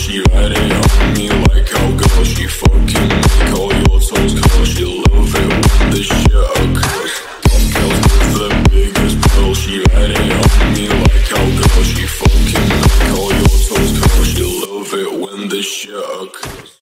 She ride it on me like cowgirl. She fucking make all your toes curl. She love it when the shit occurs.